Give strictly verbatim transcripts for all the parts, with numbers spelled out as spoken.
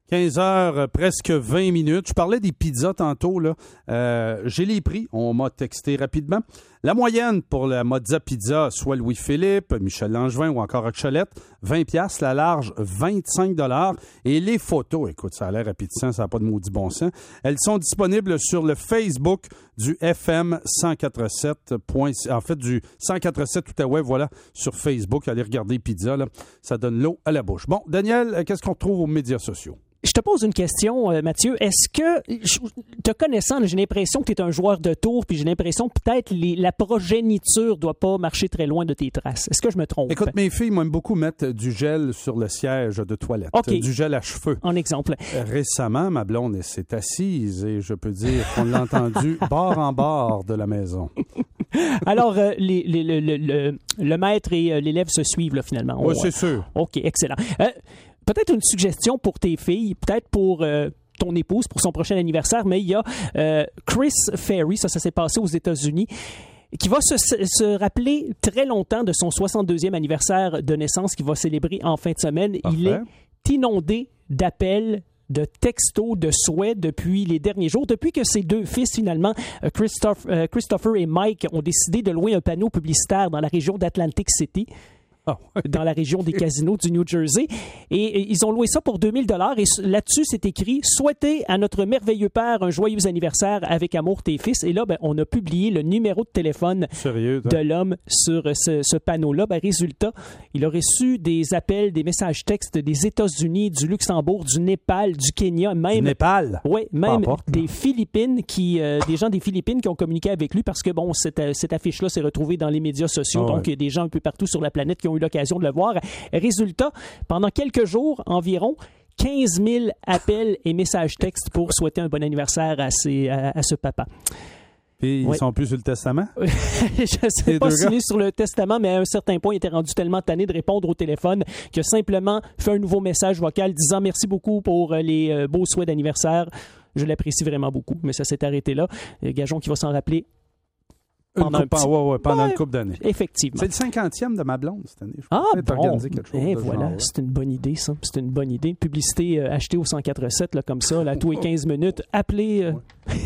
quinze heures, presque vingt minutes. Je parlais des pizzas tantôt, là. Euh, j'ai les prix. On m'a texté rapidement. La moyenne pour la Mozza Pizza, soit Louis-Philippe, Michel Langevin ou encore Rochelette, vingt piastres. La large, vingt-cinq dollars. Et les photos, écoute, ça a l'air appétissant, ça n'a pas de maudit bon sens. Elles sont disponibles sur le Facebook du F M cent quatre-sept. En fait, du cent quatre-sept Outaouais, voilà, sur Facebook. Allez regarder Pizza, là. Ça donne l'eau à la bouche. Bon, Daniel, qu'est-ce qu'on retrouve aux médias sociaux? Je te pose une question, euh, Mathieu. Est-ce que, je, te connaissant, j'ai l'impression que tu es un joueur de tour, puis j'ai l'impression que peut-être les, la progéniture doit pas marcher très loin de tes traces. Est-ce que je me trompe? Écoute, mes filles m'aiment beaucoup mettre du gel sur le siège de toilette. Okay. Du gel à cheveux. En exemple. Récemment, ma blonde s'est assise et je peux dire qu'on l'a entendu bord en bord de la maison. Alors, euh, les, les, le, le, le, le maître et euh, l'élève se suivent, là, finalement. Oui, oh, c'est sûr. OK, excellent. Euh, Peut-être une suggestion pour tes filles, peut-être pour euh, ton épouse, pour son prochain anniversaire, mais il y a euh, Chris Ferry, ça, ça s'est passé aux États-Unis, qui va se, se rappeler très longtemps de son soixante-deuxième anniversaire de naissance qu'il va célébrer en fin de semaine. Parfait. Il est inondé d'appels, de textos, de souhaits depuis les derniers jours, depuis que ses deux fils, finalement, Christophe, euh, Christopher et Mike, ont décidé de louer un panneau publicitaire dans la région d'Atlantic City. Oh, ouais. Dans la région des casinos du New Jersey. Et, et ils ont loué ça pour deux mille dollars. Et là-dessus, c'est écrit « Souhaitez à notre merveilleux père un joyeux anniversaire avec amour, tes fils ». Et là, ben, on a publié le numéro de téléphone Sérieux, de l'homme sur ce, ce panneau-là. Ben, résultat, il a reçu des appels, des messages textes des États-Unis, du Luxembourg, du Népal, du Kenya, même... Du Népal? Oui, même importe, des Philippines, qui, euh, des gens des Philippines qui ont communiqué avec lui parce que, bon, cette, cette affiche-là s'est retrouvée dans les médias sociaux. Oh, donc, il ouais. y a des gens un peu partout sur la planète qui ont eu l'occasion de le voir. Résultat, pendant quelques jours environ, quinze mille appels et messages textes pour souhaiter un bon anniversaire à, ses, à, à ce papa. Puis ils ouais. sont plus sur le testament? Je ne sais Les pas deux s'il gars? est sur le testament, mais à un certain point, il était rendu tellement tanné de répondre au téléphone qu'il a simplement fait un nouveau message vocal disant merci beaucoup pour les beaux souhaits d'anniversaire. Je l'apprécie vraiment beaucoup, mais ça s'est arrêté là. Gageons qu'il va s'en rappeler pendant, une coupe, un petit... ouais, ouais, pendant ouais, une couple d'années. Effectivement. C'est le cinquantième de ma blonde cette année. Je ah, bon. organiser quelque chose Et de voilà, genre, c'est une bonne idée, ça. C'est une bonne idée. Publicité euh, achetée au cent quatre-sept, là, comme ça, là, tous les quinze minutes. Appelez... Euh...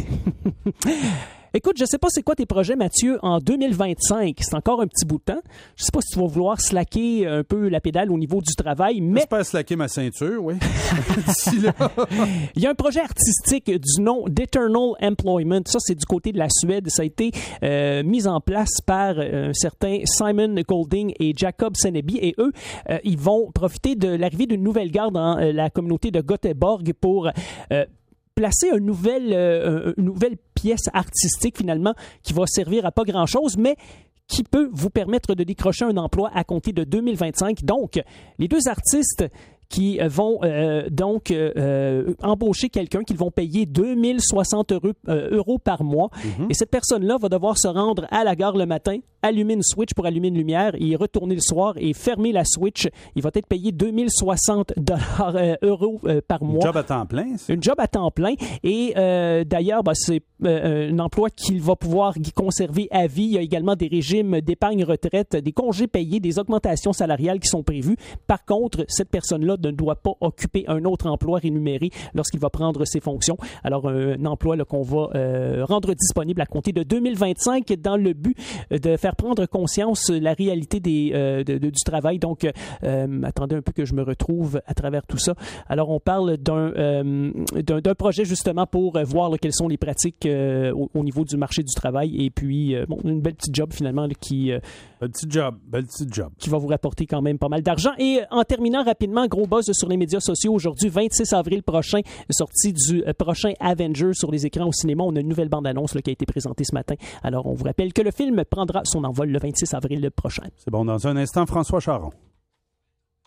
Ouais. Écoute, je sais pas c'est quoi tes projets, Mathieu, en deux mille vingt-cinq. C'est encore un petit bout de temps. Je sais pas si tu vas vouloir slacker un peu la pédale au niveau du travail, mais... J'espère slacker ma ceinture, oui. D'ici là. Il y a un projet artistique du nom d'Eternal Employment. Ça, c'est du côté de la Suède. Ça a été euh, mis en place par euh, un certain Simon Golding et Jacob Seneby. Et eux, euh, ils vont profiter de l'arrivée d'une nouvelle gare dans euh, la communauté de Göteborg pour... Euh, placer une nouvelle, euh, une nouvelle pièce artistique, finalement, qui va servir à pas grand-chose, mais qui peut vous permettre de décrocher un emploi à compter de deux mille vingt-cinq. Donc, les deux artistes qui vont euh, donc euh, embaucher quelqu'un qu'ils vont payer deux mille soixante euros, euh, euros par mois. Mm-hmm. Et cette personne-là va devoir se rendre à la gare le matin, allumer une switch pour allumer une lumière et y retourner le soir et fermer la switch. Il va être payé deux mille soixante dollars, euh, euros euh, par mois. Une job à temps plein. C'est... Une job à temps plein. Et euh, d'ailleurs, ben, c'est euh, un emploi qu'il va pouvoir conserver à vie. Il y a également des régimes d'épargne retraite, des congés payés, des augmentations salariales qui sont prévues. Par contre, cette personne-là ne doit pas occuper un autre emploi rémunéré lorsqu'il va prendre ses fonctions. Alors, un emploi là, qu'on va euh, rendre disponible à compter de deux mille vingt-cinq dans le but de faire prendre conscience de la réalité des, euh, de, de, du travail. Donc, euh, attendez un peu que je me retrouve à travers tout ça. Alors, on parle d'un, euh, d'un, d'un projet justement pour voir là, quelles sont les pratiques euh, au, au niveau du marché du travail et puis, euh, bon, une belle petite job finalement là, qui... Euh, belle petite job, belle petite job. Qui va vous rapporter quand même pas mal d'argent. Et en terminant rapidement, gros buzz sur les médias sociaux aujourd'hui, vingt-six avril prochain, sortie du prochain Avengers sur les écrans au cinéma. On a une nouvelle bande-annonce là, qui a été présentée ce matin. Alors, on vous rappelle que le film prendra son envol le vingt-six avril prochain. C'est bon, dans un instant, François Charon.